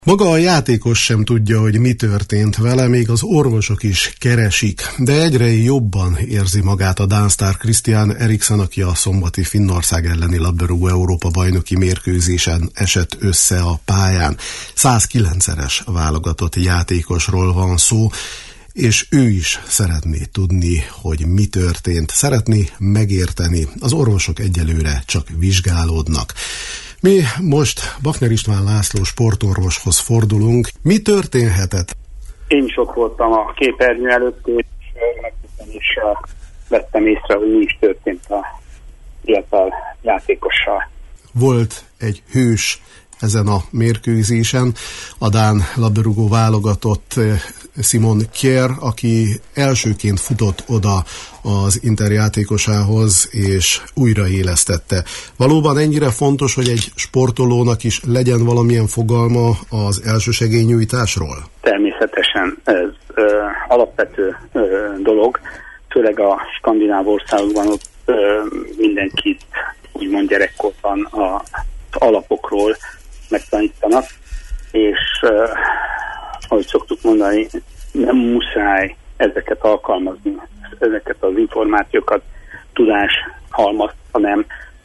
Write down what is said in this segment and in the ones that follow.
Maga a játékos sem tudja, hogy mi történt vele, még az orvosok is keresik, de egyre jobban érzi magát a dán sztár Christian Eriksen, aki a szombati Finnország elleni labdarúgó Európa-bajnoki mérkőzésen esett össze a pályán. 109-szeres válogatott játékosról van szó, és ő is szeretné tudni, hogy mi történt. Szeretné megérteni. Az orvosok egyelőre csak vizsgálódnak. Mi most Bachner István László sportorvoshoz fordulunk. Mi történhetett? Én is ott voltam a képernyő előtt, és vettem észre, hogy mi is történt a fiatal játékossal. Volt egy hős ezen a mérkőzésen, a dán labdarúgó válogatott Simon Kjær, aki elsőként futott oda az Inter játékosához, és újraélesztette. Valóban ennyire fontos, hogy egy sportolónak is legyen valamilyen fogalma az elsősegélynyújtásról? Természetesen ez alapvető dolog, főleg a skandináv országokban ott mindenkit úgymond gyerekkorban az alapokról megtanítanak, és ahogy szoktuk mondani, nem muszáj ezeket alkalmazni, ezeket az információkat, tudáshalmazt, hanem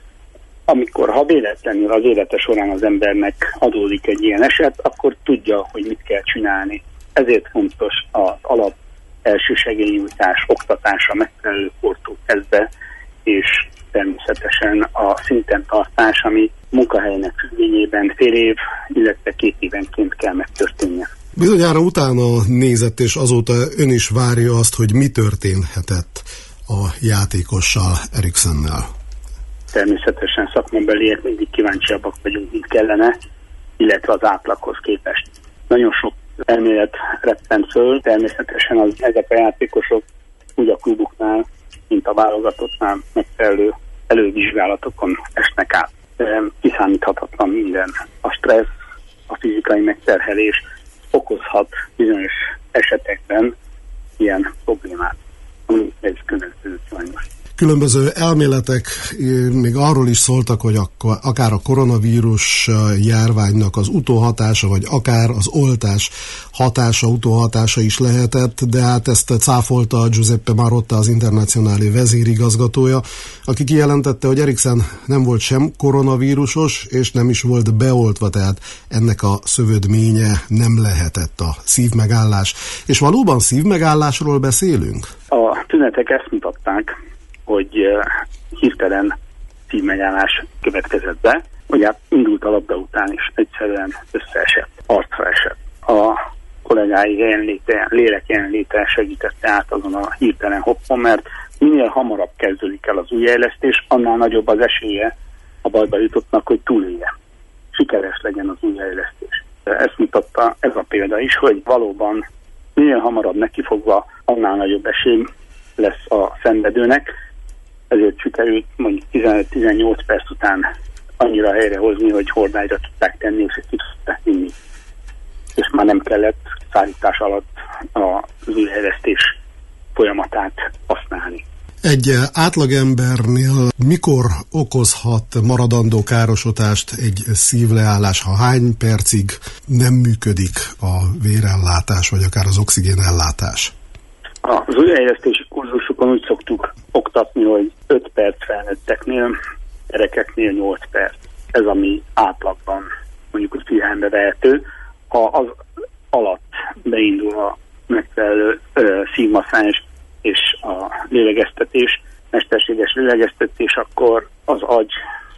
ha véletlenül az élete során az embernek adódik egy ilyen eset, akkor tudja, hogy mit kell csinálni. Ezért fontos az alap elsősegélynyújtás oktatása megfelelő kortól kezdve, és természetesen a szinten tartás, ami munkahelynek függvényében fél év, illetve 2 évenként kell megtörténnie. Bizonyára utána nézett, és azóta ön is várja azt, hogy mi történhetett a játékossal, Eriksennel. Természetesen szakmabeliek mindig kíváncsiabbak vagyunk, mint kellene, illetve az átlaghoz képest. Nagyon sok elmélet reppent föl, természetesen ezek a játékosok úgy a kluboknál, mint a válogatottnál megfelelő elővizsgálatokon esnek át. Kiszámíthatatlan minden. A stressz, a fizikai megterhelés okozhat bizonyos esetekben ilyen problémát, ami ez következő sajnos. Különböző elméletek még arról is szóltak, hogy akár a koronavírus járványnak az utóhatása, vagy akár az oltás hatása, utóhatása is lehetett, de hát ezt cáfolta Giuseppe Marotta, az Internazionale vezérigazgatója, aki kijelentette, hogy Eriksen nem volt sem koronavírusos, és nem is volt beoltva, tehát ennek a szövődménye nem lehetett a szívmegállás. És valóban szívmegállásról beszélünk? A tünetek ezt mutatták, hogy hirtelen szívmegállás következett be. Ugye indult a labda után is egyszerűen összeesett, arcra esett. A kollégái lélek jelenléte segítette át azon a hirtelen hoppon, mert minél hamarabb kezdődik el az újjáélesztés, annál nagyobb az esélye a bajba jutottnak, hogy túlélje. Sikeres legyen az újjáélesztés. Ezt mutatta ez a példa is, hogy valóban minél hamarabb nekifogva, annál nagyobb esély lesz a szenvedőnek. Ezért sikerült mondjuk 15-18 perc után annyira helyrehozni, hogy hordályra tudták tenni, és ki tudták vinni. És már nem kellett szállítás alatt az újjáélesztés folyamatát használni. Egy átlagembernél mikor okozhat maradandó károsodást egy szívleállás, ha hány percig nem működik a vérellátás, vagy akár az oxigénellátás? Az újjáélesztési kurzusokon úgy szoktuk oktatni, hogy 5 perc felnőtteknél, gyerekeknél 8 perc. Ez ami átlagban mondjuk úgy figyelembe vehető. Ha az alatt beindul a megfelelő szívmasszázs és a lélegeztetés, mesterséges lélegeztetés, akkor az agy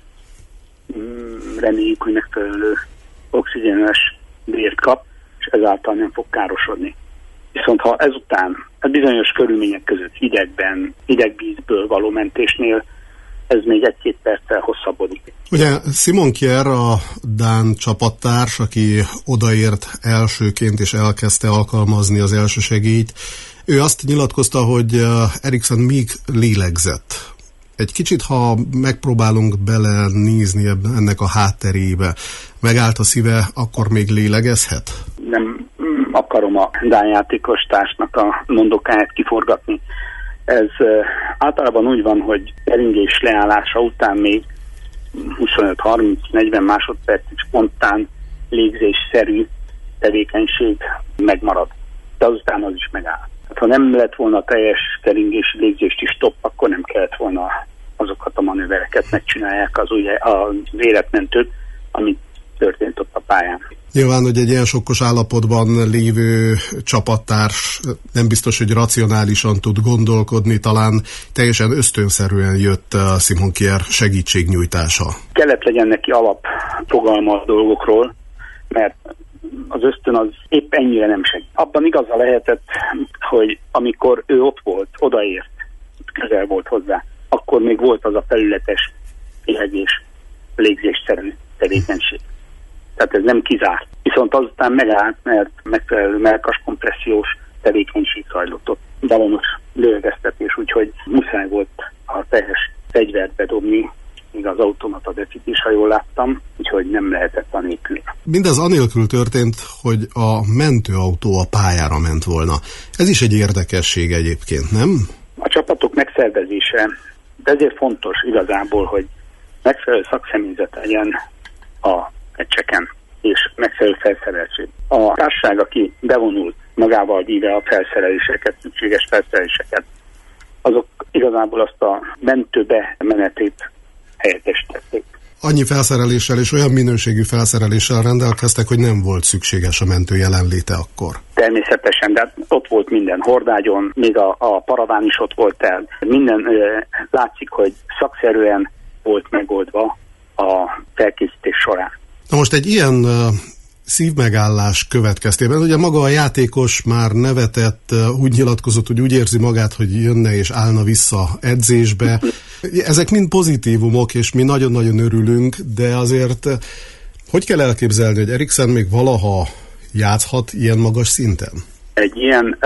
reméljük, hogy megfelelő oxigénes vért kap, és ezáltal nem fog károsodni. Viszont ha ezután, bizonyos körülmények között hidegvízből való mentésnél, ez még 1-2 perccel hosszabbodik. Ugye Simon Kjær, a dán csapattárs, aki odaért elsőként és elkezdte alkalmazni az elsősegélyt, ő azt nyilatkozta, hogy Eriksen még lélegzett. Egy kicsit, ha megpróbálunk belenézni ennek a hátterébe, megállt a szíve, akkor még lélegezhet? Nem akarom a dán játékostársnak a mondokáját kiforgatni. Ez általában úgy van, hogy keringés leállása után még 25-30-40 másodpercig spontán légzésszerű tevékenység megmarad, de azután az is megáll. Hát, ha nem lett volna teljes keringési légzési stopp, akkor nem kellett volna azokat a manővereket megcsinálják az életmentők, amit történt ott a pályán. Nyilván, hogy egy ilyen sokkos állapotban lévő csapattárs nem biztos, hogy racionálisan tud gondolkodni, talán teljesen ösztönszerűen jött Simon Kjær segítségnyújtása. Kellett legyen neki alapfogalma a dolgokról, mert az ösztön az épp ennyire nem segít. Abban igaza lehetett, hogy amikor ő ott volt, odaért, közel volt hozzá, akkor még volt az a felületes éhezés, légzésszerű tevékenység. Tehát ez nem kizárt. Viszont azután megállt, mert megfelelő mellkaskompressziós tevékenység zajlott ott. Balonos lövegeztetés, úgyhogy muszáj volt a teljes fegyvert bedobni, még az automata decit is, ha jól láttam, úgyhogy nem lehetett anélkül. Mindez anélkül történt, hogy a mentőautó a pályára ment volna. Ez is egy érdekesség egyébként, nem? A csapatok megszervezése, de ezért fontos igazából, hogy megfelelő szakszemélyzet legyen a meccseken, és megfelelő felszereltség. A társaság, aki bevonult magával víve a felszereléseket, szükséges felszereléseket, azok igazából azt a mentőbe menetét helyettesítették. Annyi felszereléssel és olyan minőségű felszereléssel rendelkeztek, hogy nem volt szükséges a mentő jelenléte akkor. Természetesen, de ott volt minden hordágyon, még a paraván is ott volt el. Minden látszik, hogy szakszerűen volt megoldva a felkészítés során. Na most egy ilyen szívmegállás következtében, ugye maga a játékos már nevetett, úgy nyilatkozott, hogy úgy érzi magát, hogy jönne és állna vissza edzésbe. Ezek mind pozitívumok, és mi nagyon-nagyon örülünk, de azért hogy kell elképzelni, hogy Eriksen még valaha játszhat ilyen magas szinten? Egy ilyen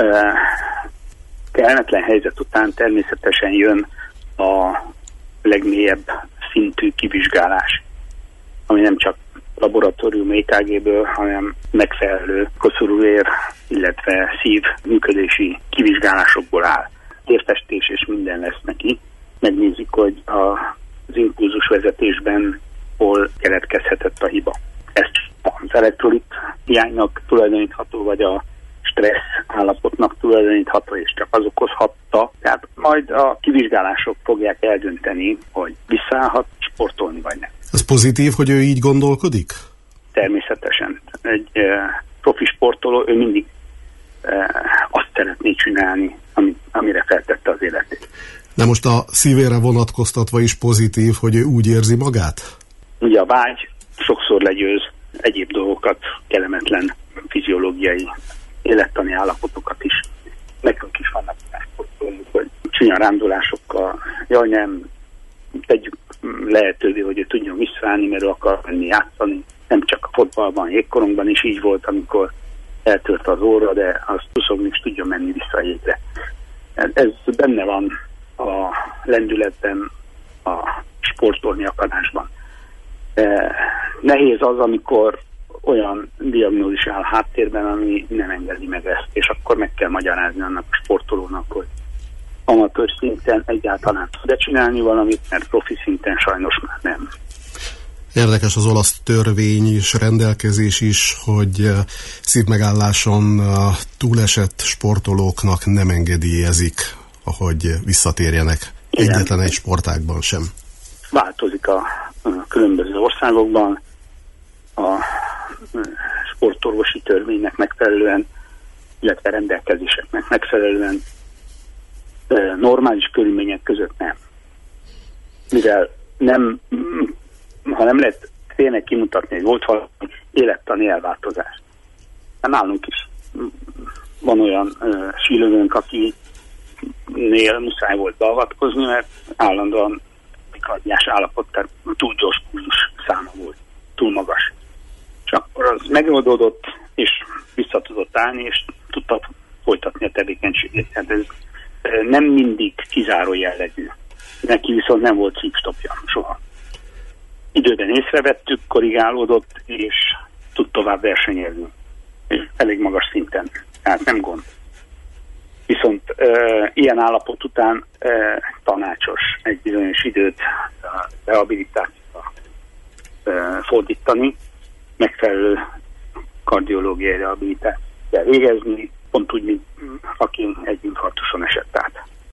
kellemetlen helyzet után természetesen jön a legmélyebb szintű kivizsgálás, ami nem csak laboratórium EKG-ből, hanem megfelelő koszorúér, illetve szív működési kivizsgálásokból áll. Értestés és minden lesz neki. Megnézzük, hogy az impulzus vezetésben hol keletkezhetett a hiba. Ez az elektrolit hiánynak tulajdonítható, vagy a stressz állapotnak tulajdonítható, és csak az okozhatta. Tehát majd a kivizsgálások fogják eldönteni, hogy visszaállhat sportolni, vagy nem. Ez pozitív, hogy ő így gondolkodik? Természetesen. Egy profi sportoló, ő mindig azt szeretné csinálni, amire feltette az életét. De most a szívére vonatkoztatva is pozitív, hogy ő úgy érzi magát? Ugye a vágy sokszor legyőz egyéb dolgokat, kellemetlen fiziológiai, élettani állapotokat is. Nekünk is vannak sportolók, hogy csúnya rándulásokkal, jaj nem, tegyük lehetővé, hogy ő tudjon visszaállni, mert ő akar menni játszani. Nem csak a fotballban, jégkorongban is így volt, amikor eltört az óra, de azt tuszogni is tudjon menni vissza a jégre. Ez benne van a lendületben, a sportolni akadásban. Nehéz az, amikor olyan diagnózis áll háttérben, ami nem engedi meg ezt, és akkor meg kell magyarázni annak a sportolónak, hogy amatőr szinten egyáltalán tud csinálni valamit, mert profi szinten sajnos már nem. Érdekes az olasz törvény is, rendelkezés is, hogy szívmegálláson túlesett sportolóknak nem engedélyezik, ahogy visszatérjenek. Igen. Egyetlen egy sportágban sem. Változik a különböző országokban a sportorvosi törvénynek megfelelően, illetve rendelkezéseknek megfelelően, normális körülmények között nem. Mivel ha nem lehet tényleg kimutatni, hogy volt valami élettani elváltozás. Nálunk is van olyan sílövőnk, akinél muszáj volt beavatkozni, mert állandóan kardiás állapot, tehát túl gyors pulzus száma volt, túl magas. És akkor az megoldódott, és vissza tudott állni, és tudta folytatni a tevékenységét. Hát ez nem mindig kizáró jellegű. Neki viszont nem volt szívstopja soha. Időben észrevettük, korrigálódott, és tud tovább versenyezni. Elég magas szinten. Tehát nem gond. Viszont ilyen állapot után tanácsos egy bizonyos időt rehabilitációra fordítani, megfelelő kardiológiai rehabilitációt kell végezni, pont úgy, mint aki egy infarktuson esett át.